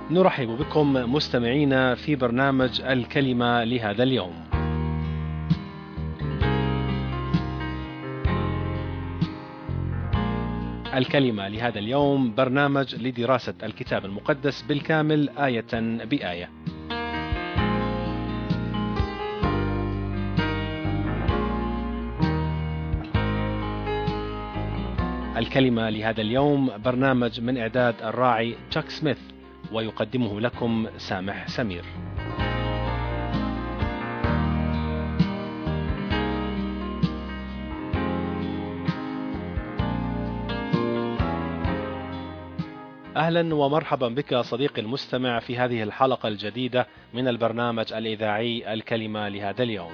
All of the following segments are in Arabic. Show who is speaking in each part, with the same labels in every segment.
Speaker 1: نرحب بكم مستمعينا في برنامج الكلمة لهذا اليوم. الكلمة لهذا اليوم برنامج لدراسة الكتاب المقدس بالكامل آية بآية. الكلمة لهذا اليوم برنامج من إعداد الراعي تشاك سميث، ويقدمه لكم سامح سمير. أهلا ومرحبا بك صديقي المستمع في هذه الحلقة الجديدة من البرنامج الإذاعي الكلمة لهذا اليوم.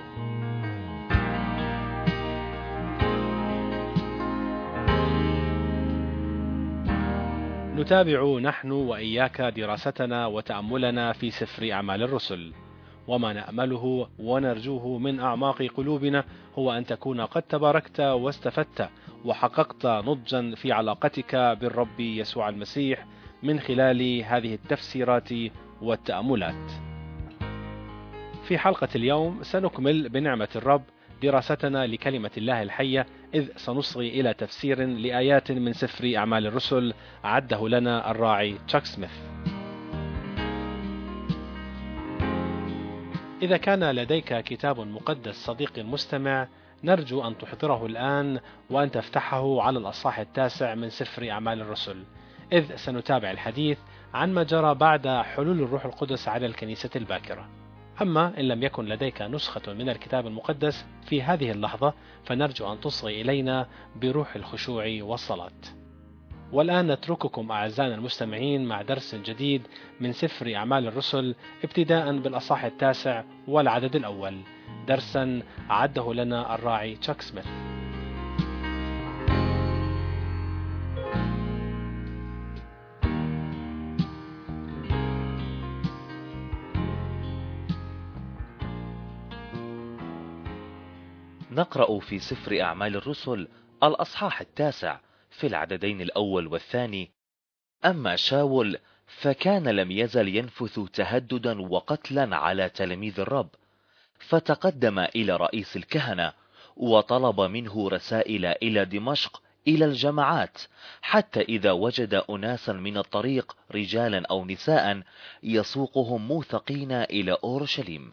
Speaker 1: نتابع نحن وإياك دراستنا وتأملنا في سفر أعمال الرسل، وما نأمله ونرجوه من أعماق قلوبنا هو أن تكون قد تباركت واستفدت وحققت نضجا في علاقتك بالرب يسوع المسيح من خلال هذه التفسيرات والتأملات. في حلقة اليوم سنكمل بنعمة الرب دراستنا لكلمة الله الحية، إذ سنصغي إلى تفسير لآيات من سفر أعمال الرسل عده لنا الراعي تشاك سميث. إذا كان لديك كتاب مقدس صديقي المستمع، نرجو أن تحضره الآن وأن تفتحه على الأصحاح 9 من سفر أعمال الرسل، إذ سنتابع الحديث عن ما جرى بعد حلول الروح القدس على الكنيسة الباكرة. أما إن لم يكن لديك نسخة من الكتاب المقدس في هذه اللحظة، فنرجو أن تصغي إلينا بروح الخشوع والصلاة. والآن نترككم أعزائنا المستمعين مع درس جديد من سفر أعمال الرسل، ابتداء بالأصحاح 9 والعدد الأول، درسا أعده لنا الراعي تشاك سميث.
Speaker 2: نقرأ في سفر أعمال الرسل الأصحاح 9 في العددين الأول والثاني: أما شاول فكان لم يزل ينفث تهددا وقتلا على تلاميذ الرب، فتقدم إلى رئيس الكهنة وطلب منه رسائل إلى دمشق إلى الجماعات، حتى إذا وجد أناسا من الطريق رجالا أو نساء يسوقهم موثقين إلى أورشليم.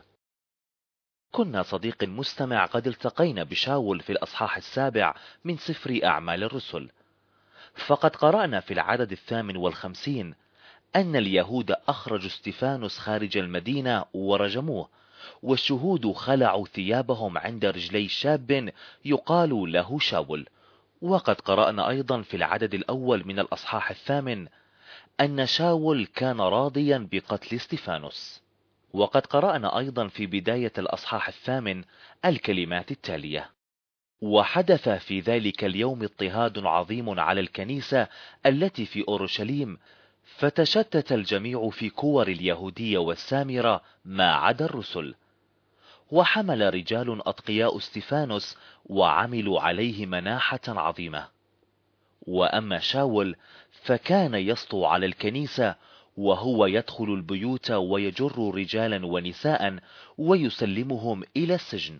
Speaker 2: كنا صديق المستمع قد التقينا بشاول في الأصحاح 7 من سفر أعمال الرسل، فقد قرأنا في العدد 58 أن اليهود أخرجوا استفانوس خارج المدينة ورجموه، والشهود خلعوا ثيابهم عند رجلي شاب يقال له شاول. وقد قرأنا أيضا في العدد الأول من الأصحاح 8 أن شاول كان راضيا بقتل استفانوس. وقد قرأنا أيضا في بداية الأصحاح 8 الكلمات التالية: وحدث في ذلك اليوم اضطهاد عظيم على الكنيسة التي في أورشليم، فتشتت الجميع في كور اليهودية والسامرة ما عدا الرسل، وحمل رجال أتقياء استفانوس وعملوا عليه مناحة عظيمة. وأما شاول فكان يسطو على الكنيسة، وهو يدخل البيوت ويجر رجالا ونساء ويسلمهم إلى السجن.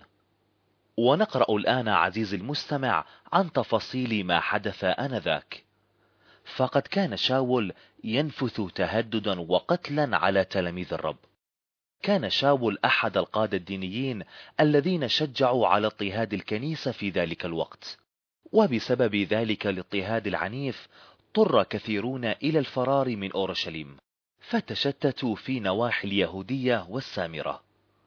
Speaker 2: ونقرأ الآن عزيزي المستمع عن تفاصيل ما حدث آنذاك. فقد كان شاول ينفث تهددا وقتلا على تلاميذ الرب. كان شاول أحد القادة الدينيين الذين شجعوا على اضطهاد الكنيسة في ذلك الوقت، وبسبب ذلك الاضطهاد العنيف اضطر كثيرون إلى الفرار من أورشليم، فتشتتوا في نواحي اليهودية والسامرة.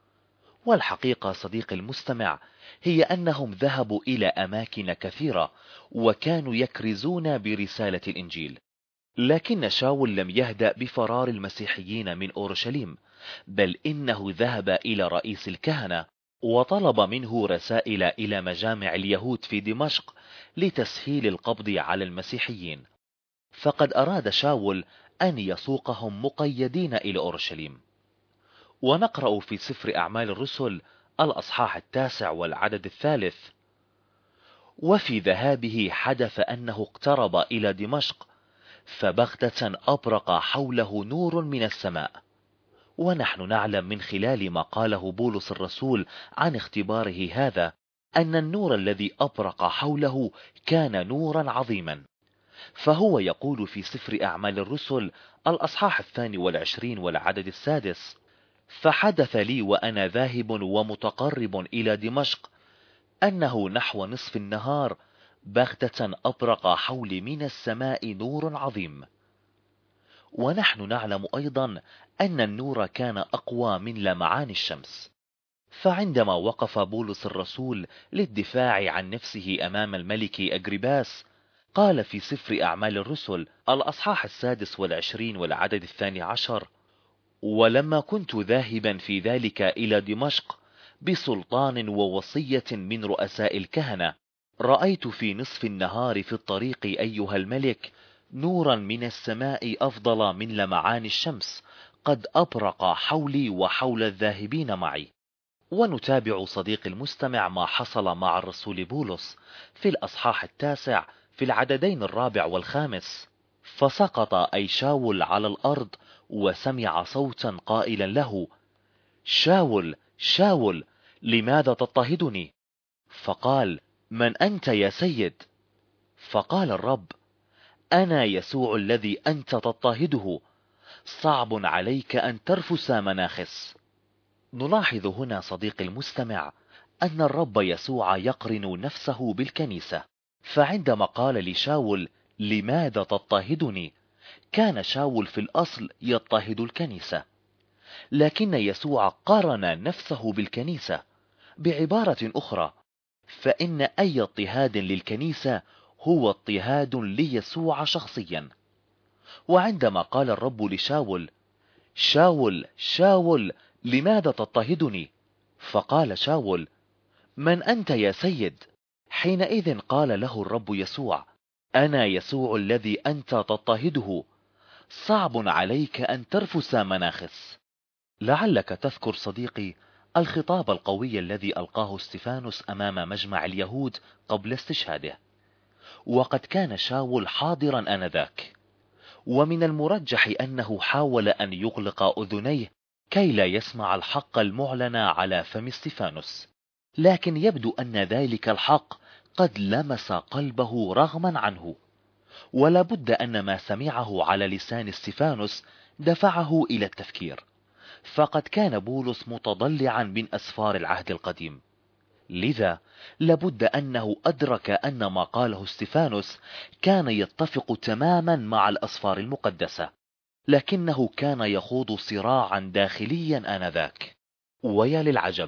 Speaker 2: والحقيقة صديقي المستمع هي أنهم ذهبوا إلى أماكن كثيرة وكانوا يكرزون برسالة الإنجيل، لكن شاول لم يهدأ بفرار المسيحيين من أورشليم، بل إنه ذهب إلى رئيس الكهنة وطلب منه رسائل إلى مجامع اليهود في دمشق لتسهيل القبض على المسيحيين. فقد أراد شاول أن يسوقهم مقيدين إلى أورشليم. ونقرأ في سفر أعمال الرسل الأصحاح 9 والعدد 3: وفي ذهابه حدث أنه اقترب إلى دمشق، فبغتة أبرق حوله نور من السماء. ونحن نعلم من خلال ما قاله بولس الرسول عن اختباره هذا أن النور الذي أبرق حوله كان نورا عظيما. فهو يقول في سفر أعمال الرسل الأصحاح 22 والعدد 6: فحدث لي وأنا ذاهب ومتقرب إلى دمشق أنه نحو نصف النهار بغتة أبرق حولي من السماء نور عظيم. ونحن نعلم أيضا أن النور كان أقوى من لمعان الشمس. فعندما وقف بولس الرسول للدفاع عن نفسه أمام الملك أجرباس قال في سفر أعمال الرسل الأصحاح 26 والعدد 12: ولما كنت ذاهبا في ذلك إلى دمشق بسلطان ووصية من رؤساء الكهنة رأيت في نصف النهار في الطريق أيها الملك نورا من السماء أفضل من لمعان الشمس قد أبرق حولي وحول الذاهبين معي. ونتابع صديق المستمع ما حصل مع الرسول بولس في الأصحاح 9 في العددين 4 و5: فسقط أي شاول على الأرض وسمع صوتا قائلا له: شاول شاول لماذا تضطهدني؟ فقال: من أنت يا سيد؟ فقال الرب: أنا يسوع الذي أنت تضطهده، صعب عليك أن ترفس مناخس. نلاحظ هنا صديق المستمع أن الرب يسوع يقرن نفسه بالكنيسة. فعندما قال لشاول لماذا تضطهدني كان شاول في الأصل يضطهد الكنيسة، لكن يسوع قارن نفسه بالكنيسة. بعبارة أخرى فإن أي اضطهاد للكنيسة هو اضطهاد ليسوع شخصيا. وعندما قال الرب لشاول: شاول شاول لماذا تضطهدني؟ فقال شاول: من أنت يا سيد؟ حينئذ قال له الرب يسوع: أنا يسوع الذي أنت تضطهده، صعب عليك أن ترفس مناخس. لعلك تذكر صديقي الخطاب القوي الذي ألقاه استفانوس أمام مجمع اليهود قبل استشهاده، وقد كان شاول حاضرا آنذاك، ومن المرجح أنه حاول أن يغلق أذنيه كي لا يسمع الحق المعلن على فم استفانوس، لكن يبدو أن ذلك الحق قد لمس قلبه رغما عنه، ولا بد أن ما سمعه على لسان استفانوس دفعه إلى التفكير، فقد كان بولس متضلعا من أسفار العهد القديم، لذا لابد أنه أدرك أن ما قاله استفانوس كان يتفق تماما مع الأسفار المقدسة، لكنه كان يخوض صراعا داخليا آنذاك. ويا للعجب،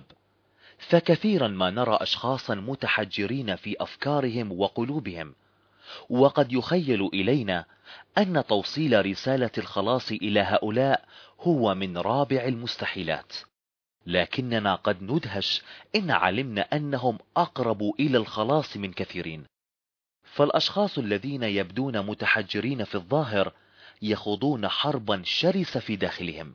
Speaker 2: فكثيرا ما نرى أشخاصا متحجرين في أفكارهم وقلوبهم، وقد يخيل إلينا أن توصيل رسالة الخلاص إلى هؤلاء هو من رابع المستحيلات، لكننا قد ندهش إن علمنا أنهم أقرب إلى الخلاص من كثيرين. فالأشخاص الذين يبدون متحجرين في الظاهر يخوضون حربا شرسة في داخلهم،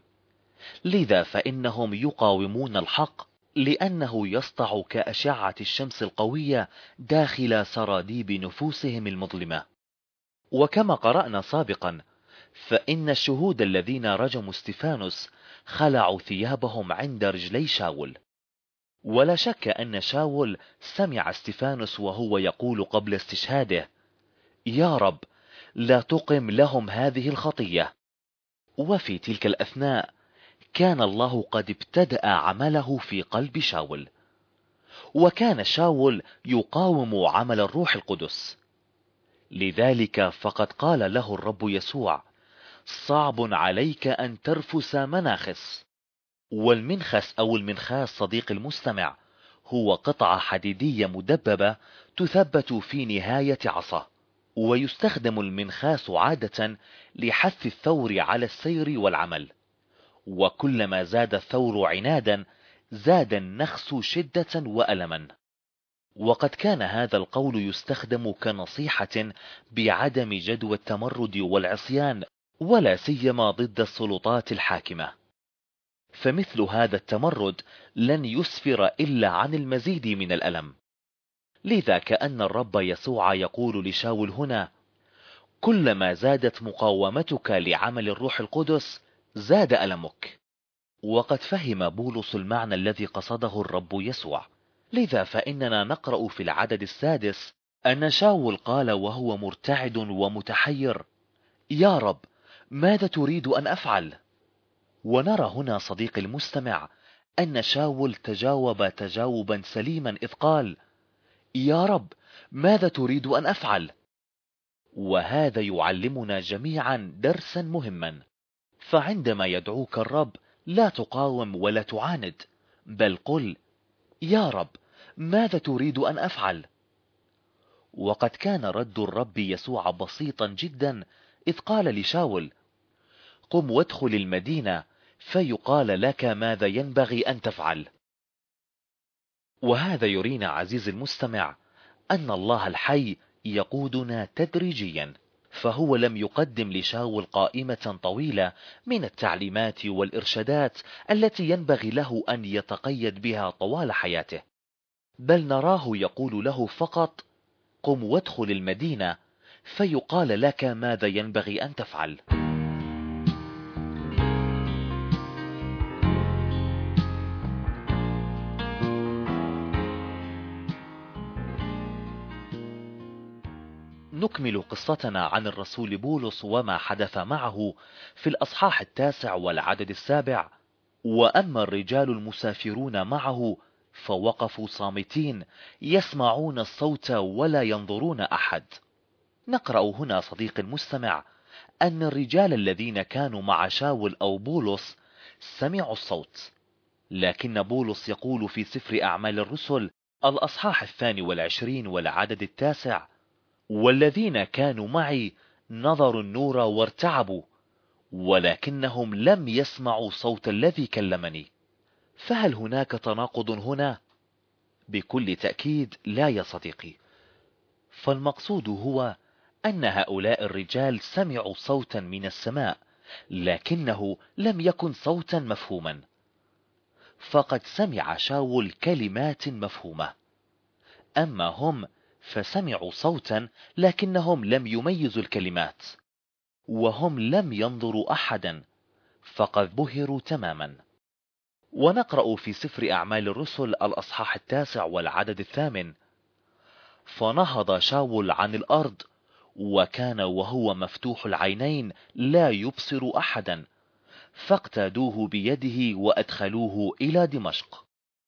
Speaker 2: لذا فإنهم يقاومون الحق لأنه يسطع كأشعة الشمس القوية داخل سراديب نفوسهم المظلمة. وكما قرأنا سابقا فإن الشهود الذين رجموا استفانوس خلعوا ثيابهم عند رجلي شاول، ولا شك أن شاول سمع استفانوس وهو يقول قبل استشهاده: يا رب لا تقم لهم هذه الخطية. وفي تلك الأثناء كان الله قد ابتدأ عمله في قلب شاول، وكان شاول يقاوم عمل الروح القدس، لذلك فقد قال له الرب يسوع: صعب عليك أن ترفس مناخس. والمنخس أو المنخاس صديق المستمع هو قطعة حديدية مدببة تثبت في نهاية عصا، ويستخدم المنخاس عادة لحث الثور على السير والعمل، وكلما زاد الثور عنادا زاد النخس شدة وألما. وقد كان هذا القول يستخدم كنصيحة بعدم جدوى التمرد والعصيان، ولا سيما ضد السلطات الحاكمة، فمثل هذا التمرد لن يسفر إلا عن المزيد من الألم. لذا كأن الرب يسوع يقول لشاول هنا: كلما زادت مقاومتك لعمل الروح القدس زاد ألمك. وقد فهم بولس المعنى الذي قصده الرب يسوع، لذا فإننا نقرأ في العدد 6 أن شاول قال وهو مرتعد ومتحير: يا رب، ماذا تريد أن أفعل؟ ونرى هنا صديقي المستمع أن شاول تجاوب تجاوبا سليما إذ قال: يا رب، ماذا تريد أن أفعل؟ وهذا يعلمنا جميعا درسا مهما، فعندما يدعوك الرب لا تقاوم ولا تعاند، بل قل: يا رب، ماذا تريد أن أفعل؟ وقد كان رد الرب يسوع بسيطا جدا إذ قال لشاول: قم وادخل المدينة فيقال لك ماذا ينبغي أن تفعل. وهذا يرينا عزيزي المستمع أن الله الحي يقودنا تدريجيا، فهو لم يقدم لشاول قائمة طويلة من التعليمات والإرشادات التي ينبغي له أن يتقيد بها طوال حياته، بل نراه يقول له فقط: قم وادخل المدينة فيقال لك ماذا ينبغي أن تفعل. نكمل قصتنا عن الرسول بولس وما حدث معه في الأصحاح 9 والعدد 7. وأما الرجال المسافرون معه فوقفوا صامتين يسمعون الصوت ولا ينظرون أحد. نقرأ هنا صديق المستمع أن الرجال الذين كانوا مع شاول أو بولس سمعوا الصوت، لكن بولس يقول في سفر أعمال الرسل الأصحاح 22 والعدد 9: والذين كانوا معي نظروا النور وارتعبوا، ولكنهم لم يسمعوا صوت الذي كلمني. فهل هناك تناقض هنا؟ بكل تأكيد لا يا صديقي، فالمقصود هو أن هؤلاء الرجال سمعوا صوتا من السماء، لكنه لم يكن صوتا مفهوما. فقد سمع شاول كلمات مفهومة، أما هم فسمعوا صوتا لكنهم لم يميزوا الكلمات، وهم لم ينظروا أحدا، فقد بهروا تماما. ونقرأ في سفر أعمال الرسل الأصحاح 9 والعدد 8: فنهض شاول عن الأرض، وكان وهو مفتوح العينين لا يبصر أحدا، فاقتادوه بيده وأدخلوه إلى دمشق.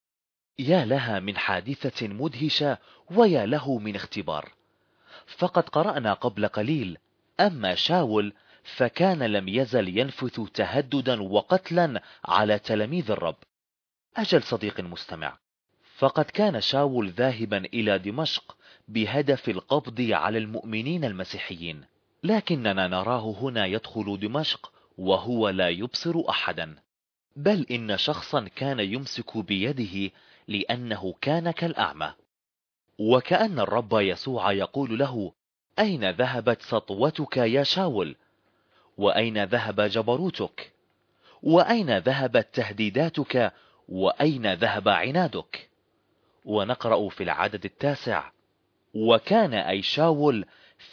Speaker 2: يا لها من حادثة مدهشة، ويا له من اختبار. فقد قرأنا قبل قليل: أما شاول فكان لم يزل ينفث تهددا وقتلا على تلاميذ الرب. أجل صديق المستمع، فقد كان شاول ذاهبا إلى دمشق بهدف القبض على المؤمنين المسيحيين، لكننا نراه هنا يدخل دمشق وهو لا يبصر أحدا، بل إن شخصا كان يمسك بيده لأنه كان كالأعمى. وكأن الرب يسوع يقول له: أين ذهبت سطوتك يا شاول؟ وأين ذهب جبروتك؟ وأين ذهبت تهديداتك؟ وأين ذهب عنادك؟ ونقرأ في العدد 9: وكان أي شاول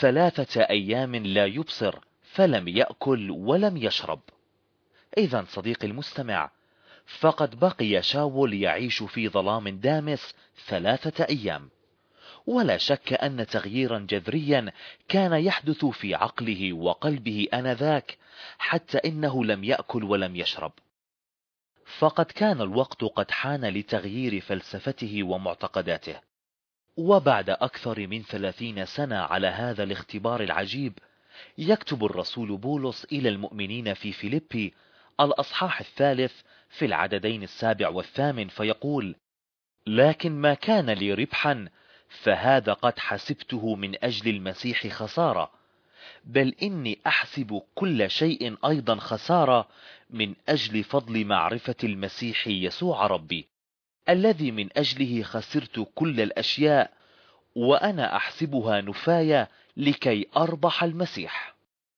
Speaker 2: 3 أيام لا يبصر، فلم يأكل ولم يشرب. إذن صديقي المستمع، فقد بقي شاول يعيش في ظلام دامس 3 أيام، ولا شك أن تغييرا جذريا كان يحدث في عقله وقلبه آنذاك، حتى إنه لم يأكل ولم يشرب. فقد كان الوقت قد حان لتغيير فلسفته ومعتقداته. وبعد أكثر من 30 سنة على هذا الاختبار العجيب، يكتب الرسول بولس إلى المؤمنين في فيليبي الأصحاح 3 في العددين 7 و8 فيقول: لكن ما كان لي ربحا فهذا قد حسبته من أجل المسيح خسارة، بل إني أحسب كل شيء أيضا خسارة من أجل فضل معرفة المسيح يسوع ربي، الذي من أجله خسرت كل الأشياء، وأنا أحسبها نفاية لكي أربح المسيح.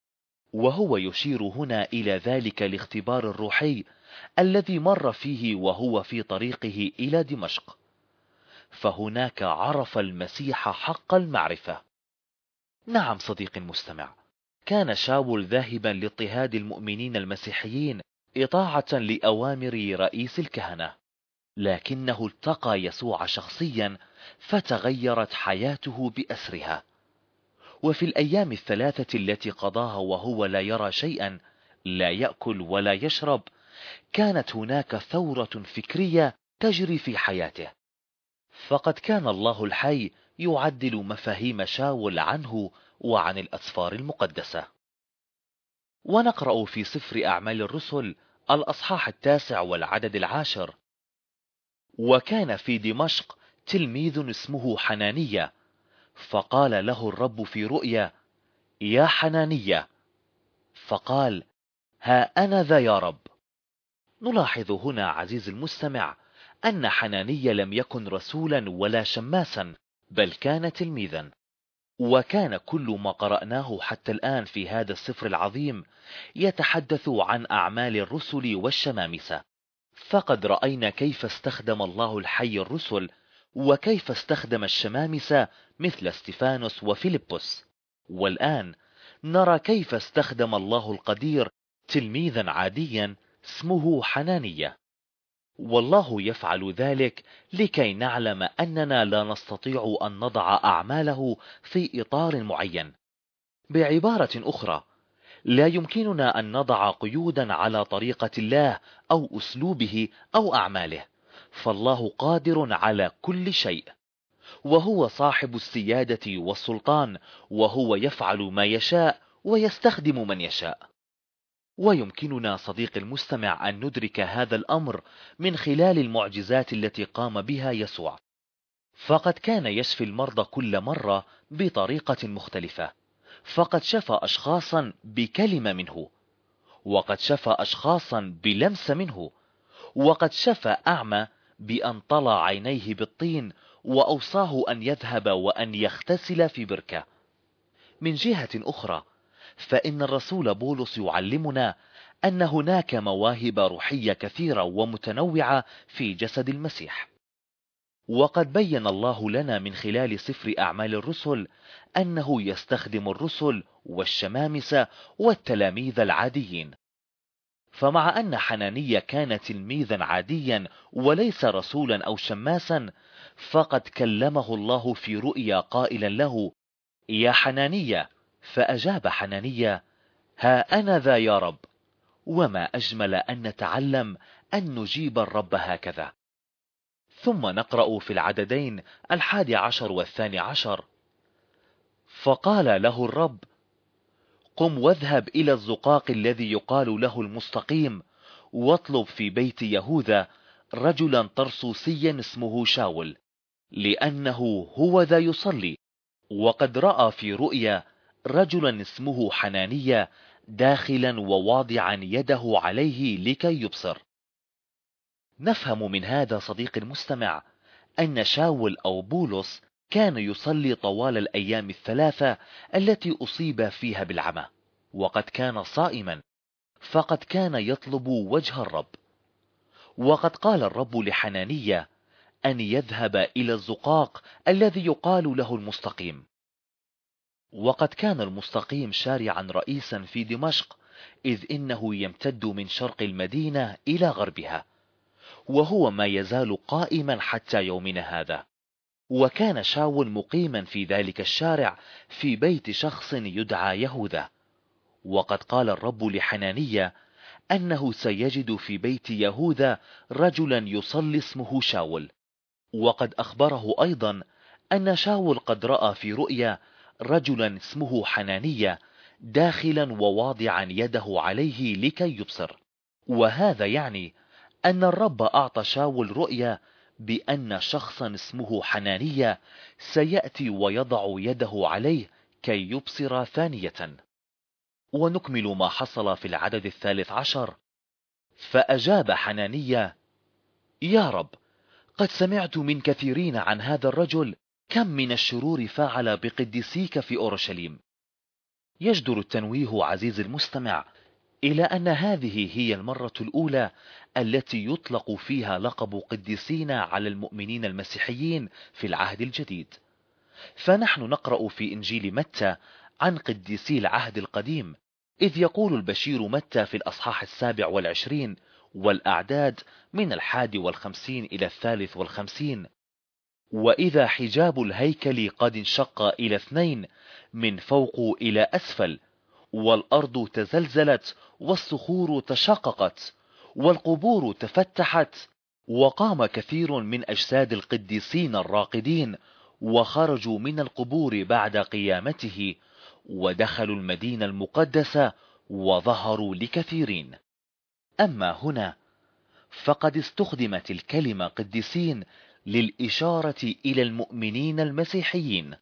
Speaker 2: وهو يشير هنا إلى ذلك الاختبار الروحي الذي مر فيه وهو في طريقه إلى دمشق، فهناك عرف المسيح حق المعرفة. نعم صديقي المستمع، كان شاول ذاهبا لاضطهاد المؤمنين المسيحيين إطاعة لأوامر رئيس الكهنة، لكنه التقى يسوع شخصيا فتغيرت حياته بأسرها. وفي الأيام الثلاثة التي قضاها وهو لا يرى شيئا، لا يأكل ولا يشرب، كانت هناك ثورة فكرية تجري في حياته. فقد كان الله الحي يعدل مفاهيم شاول عنه وعن الأسفار المقدسة. ونقرأ في سفر أعمال الرسل الأصحاح 9 والعدد 10: وكان في دمشق تلميذ اسمه حنانية، فقال له الرب في رؤيا: يا حنانية. فقال: ها أنا ذا يا رب. نلاحظ هنا عزيز المستمع أن حنانية لم يكن رسولا ولا شماسا، بل كان تلميذا. وكان كل ما قرأناه حتى الآن في هذا السفر العظيم يتحدث عن أعمال الرسل والشمامسة. فقد رأينا كيف استخدم الله الحي الرسل، وكيف استخدم الشمامسة مثل استفانوس وفيلبس. والآن نرى كيف استخدم الله القدير تلميذا عاديا اسمه حنانية. والله يفعل ذلك لكي نعلم أننا لا نستطيع أن نضع أعماله في إطار معين. بعبارة أخرى، لا يمكننا أن نضع قيودا على طريقة الله أو أسلوبه أو أعماله، فالله قادر على كل شيء، وهو صاحب السيادة والسلطان، وهو يفعل ما يشاء ويستخدم من يشاء. ويمكننا صديق المستمع أن ندرك هذا الأمر من خلال المعجزات التي قام بها يسوع. فقد كان يشفي المرضى كل مرة بطريقة مختلفة، فقد شفى أشخاصا بكلمة منه، وقد شفى أشخاصا بلمس منه، وقد شفى أعمى بأن طلع عينيه بالطين وأوصاه أن يذهب وأن يغتسل في بركة. من جهة أخرى، فإن الرسول بولس يعلمنا أن هناك مواهب روحية كثيرة ومتنوعة في جسد المسيح. وقد بين الله لنا من خلال سفر أعمال الرسل أنه يستخدم الرسل والشمامسة والتلاميذ العاديين. فمع أن حنانية كان تلميذا عاديا وليس رسولا أو شماسا، فقد كلمه الله في رؤيا قائلا له: يا حنانية. فأجاب حنانية: ها أنا ذا يا رب. وما أجمل أن نتعلم أن نجيب الرب هكذا. ثم نقرأ في العددين 11 و12: فقال له الرب: قم واذهب إلى الزقاق الذي يقال له المستقيم، واطلب في بيت يهوذا رجلا طرسوسيا اسمه شاول، لأنه هو ذا يصلي، وقد رأى في رؤيا رجلا اسمه حنانية داخلا وواضعا يده عليه لكي يبصر. نفهم من هذا صديق المستمع أن شاول أو بولس كان يصلي طوال الأيام الثلاثة التي أصيب فيها بالعمى، وقد كان صائما، فقد كان يطلب وجه الرب. وقد قال الرب لحنانية أن يذهب إلى الزقاق الذي يقال له المستقيم. وقد كان المستقيم شارعا رئيسا في دمشق، إذ إنه يمتد من شرق المدينة إلى غربها، وهو ما يزال قائما حتى يومنا هذا. وكان شاول مقيما في ذلك الشارع في بيت شخص يدعى يهوذا. وقد قال الرب لحنانية أنه سيجد في بيت يهوذا رجلا يصلي اسمه شاول. وقد أخبره أيضا أن شاول قد رأى في رؤيا رجلا اسمه حنانية داخلا وواضعا يده عليه لكي يبصر. وهذا يعني أن الرب أعطى شاول رؤيا بأن شخصا اسمه حنانية سيأتي ويضع يده عليه كي يبصر ثانية. ونكمل ما حصل في العدد 13: فأجاب حنانية: يا رب، قد سمعت من كثيرين عن هذا الرجل، كم من الشرور فعل بقديسيك في أورشليم. يجدر التنويه عزيز المستمع إلى أن هذه هي المرة الأولى التي يطلق فيها لقب قديسين على المؤمنين المسيحيين في العهد الجديد. فنحن نقرأ في إنجيل متى عن قديسي العهد القديم، إذ يقول البشير متى في الأصحاح 27 والأعداد من 51 إلى 53: وإذا حجاب الهيكل قد انشق إلى 2 من فوق إلى أسفل، والأرض تزلزلت والصخور تشققت والقبور تفتحت، وقام كثير من أجساد القديسين الراقدين وخرجوا من القبور بعد قيامته ودخلوا المدينة المقدسة وظهروا لكثيرين. أما هنا فقد استخدمت الكلمة قديسين للإشارة إلى المؤمنين المسيحيين.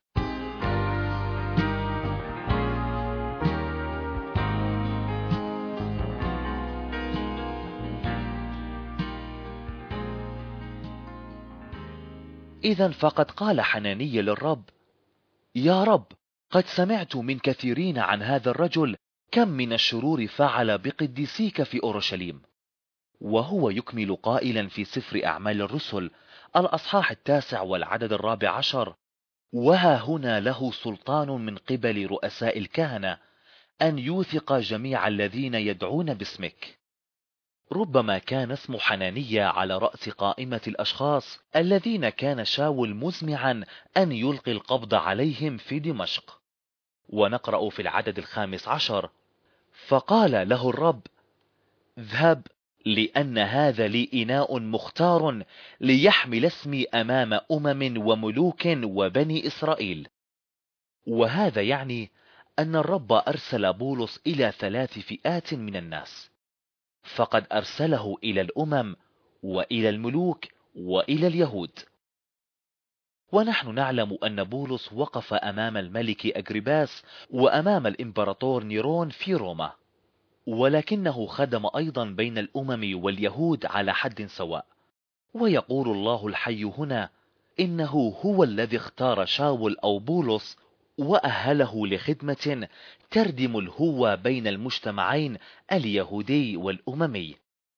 Speaker 2: إذن فقد قال حنانيا للرب: يا رب، قد سمعت من كثيرين عن هذا الرجل كم من الشرور فعل بقديسيك في أورشليم. وهو يكمل قائلا في سفر أعمال الرسل الأصحاح 9 والعدد 14: وها هنا له سلطان من قبل رؤساء الكهنة أن يوثق جميع الذين يدعون باسمك. ربما كان اسم حنانيا على رأس قائمة الأشخاص الذين كان شاول مزمعا أن يلقي القبض عليهم في دمشق. ونقرأ في العدد 15: فقال له الرب: اذهب، لأن هذا لي إناء مختار ليحمل اسمي أمام وملوك وبني إسرائيل. وهذا يعني أن الرب أرسل بولس إلى 3 فئات من الناس، فقد أرسله إلى الأمم وإلى الملوك وإلى اليهود. ونحن نعلم أن بولس وقف أمام الملك أجريباس وأمام الإمبراطور نيرون في روما، ولكنه خدم أيضا بين الأمم واليهود على حد سواء. ويقول الله الحي هنا إنه هو الذي اختار شاول أو بولس وأهله لخدمة تردم الهوة بين المجتمعين اليهودي والأممي.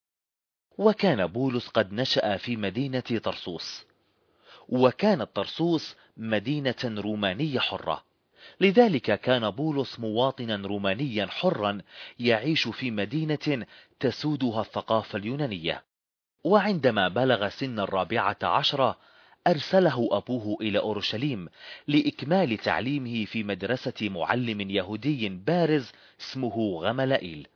Speaker 2: وكان بولس قد نشأ في مدينة طرسوس، وكانت طرسوس مدينة رومانية حرة، لذلك كان بولس مواطنا رومانيا حرا يعيش في مدينة تسودها الثقافة اليونانية. وعندما بلغ سن 14 أرسله أبوه إلى أورشليم لإكمال تعليمه في مدرسة معلم يهودي بارز اسمه غملائيل.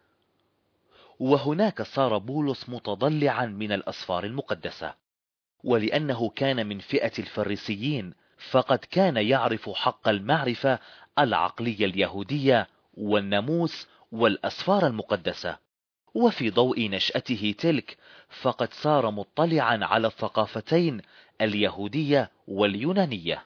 Speaker 2: وهناك صار بولس متضلعا من الأسفار المقدسة، ولأنه كان من فئة الفريسيين فقد كان يعرف حق المعرفة العقلية اليهودية والناموس والأسفار المقدسة. وفي ضوء نشأته تلك فقد صار مطلعا على الثقافتين اليهودية واليونانية.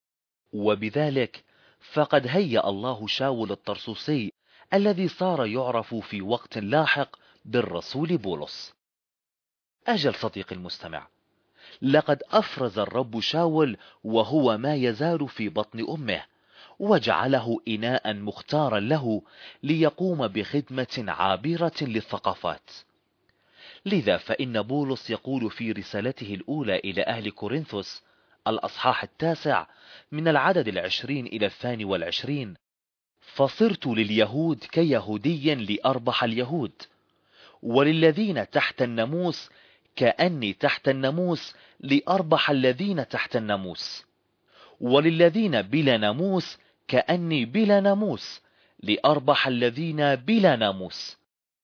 Speaker 2: وبذلك فقد هيأ الله شاول الطرسوسي الذي صار يعرف في وقت لاحق بالرسول بولس. أجل صديقي المستمع، لقد أفرز الرب شاول وهو ما يزال في بطن أمه، وجعله إناء مختارا له ليقوم بخدمة عابرة للثقافات. لذا فإن بولس يقول في رسالته الأولى إلى أهل كورنثوس الأصحاح 9 من العدد 20 إلى 22: فصرت لليهود كيهودي لأربح اليهود، وللذين تحت الناموس كأني تحت الناموس لأربح الذين تحت الناموس، وللذين بلا ناموس كأني بلا ناموس لأربح الذين بلا ناموس.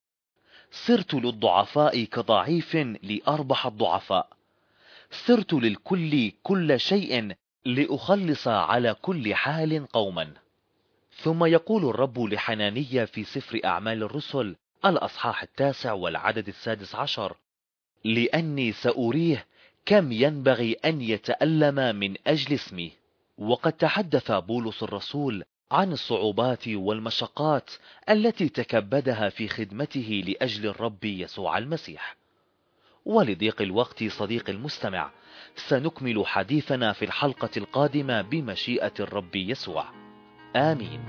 Speaker 2: صرت للضعفاء كضعيف لأربح الضعفاء، صرت للكل كل شيء لأخلص على كل حال قوما. ثم يقول الرب لحنانيا في سفر أعمال الرسل الأصحاح 9 والعدد 16: لأني سأريه كم ينبغي أن يتألم من أجل اسمي. وقد تحدث بولس الرسول عن الصعوبات والمشقات التي تكبدها في خدمته لأجل الرب يسوع المسيح. ولضيق الوقت صديق المستمع سنكمل حديثنا في الحلقة القادمة بمشيئة الرب يسوع. آمين.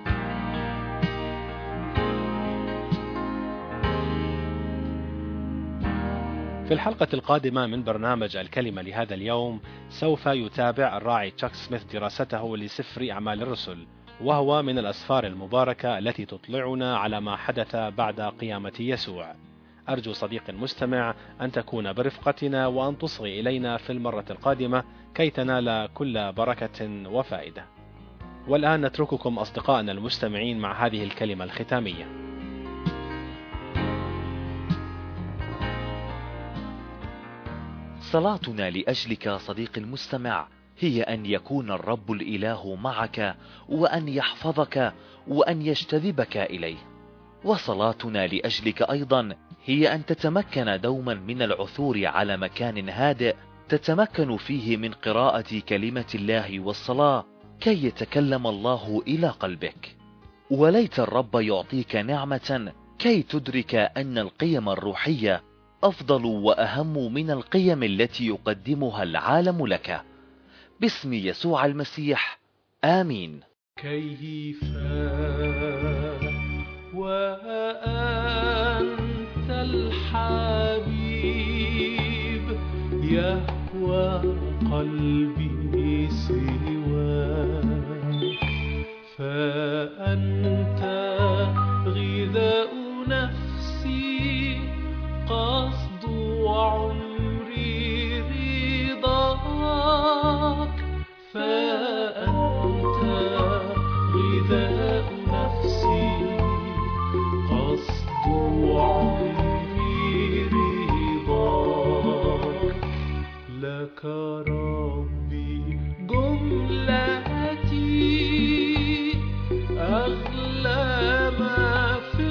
Speaker 1: في الحلقة القادمة من برنامج الكلمة لهذا اليوم سوف يتابع الراعي تشاك سميث دراسته لسفر أعمال الرسل، وهو من الأسفار المباركة التي تطلعنا على ما حدث بعد قيامة يسوع. أرجو صديق المستمع أن تكون برفقتنا وأن تصغي إلينا في المرة القادمة كي تنال كل بركة وفائدة. والآن نترككم أصدقائنا المستمعين مع هذه الكلمة الختامية.
Speaker 2: صلاتنا لأجلك صديق المستمع هي أن يكون الرب الإله معك، وأن يحفظك، وأن يجتذبك إليه. وصلاتنا لأجلك أيضا هي أن تتمكن دوما من العثور على مكان هادئ تتمكن فيه من قراءة كلمة الله والصلاة كي يتكلم الله إلى قلبك. وليت الرب يعطيك نعمة كي تدرك أن القيم الروحية أفضل وأهم من القيم التي يقدمها العالم لك. باسم يسوع المسيح، آمين.
Speaker 3: كيف وأنت الحبيب يهوى قلبي سواك، فأنت غذاء نفسي قصد عمري رضاك، فأنت غذاء نفسي قصد عمري رضاك. لك ربي جملتي أغلى ما في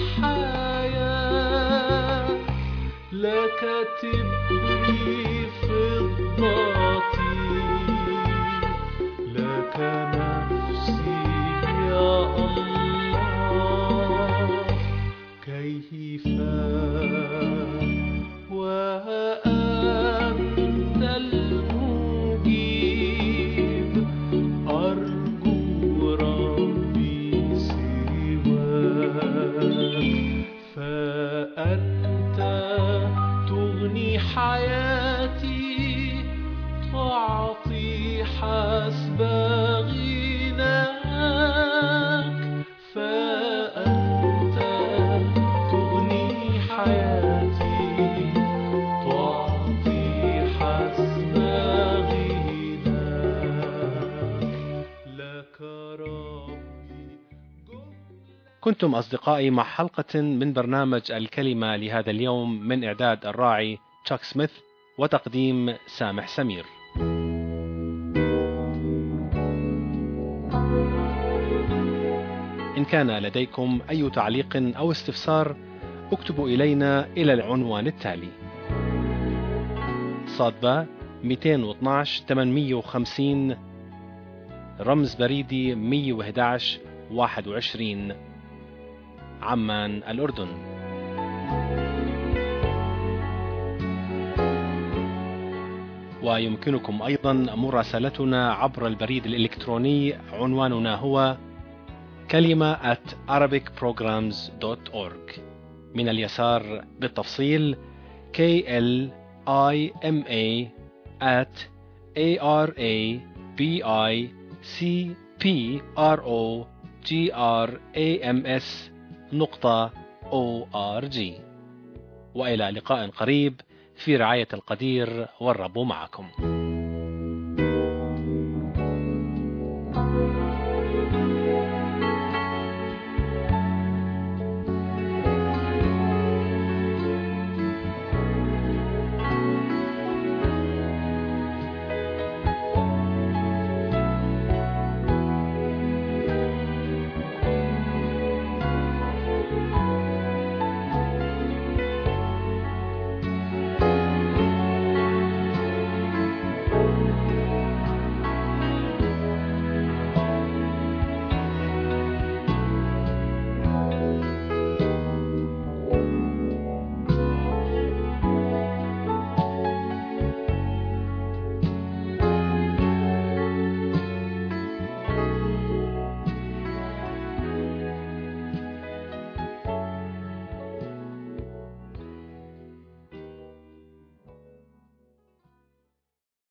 Speaker 3: الحياة، لك تبري فضتي، لك نفسي يا الله. كيف وأنت المجيب أرجو ربي سواك، فأنت تغني حياتي تعطي حسب غناك، فأنت تغني حياتي تعطي حسب غناك. لك ربي.
Speaker 1: كنتم أصدقائي مع حلقة من برنامج الكلمة لهذا اليوم من إعداد الراعي تشاك سميث وتقديم سامح سمير. إن كان لديكم أي تعليق أو استفسار اكتبوا إلينا إلى العنوان التالي: صادبة 212 850 رمز بريدي 111 21 عمان الأردن. ويمكنكم أيضا مراسلتنا عبر البريد الإلكتروني، عنواننا هو كلمة @arabicprograms.org. من اليسار بالتفصيل klima@arabicprograms.org. وإلى لقاء قريب في رعاية القدير، والرب معكم.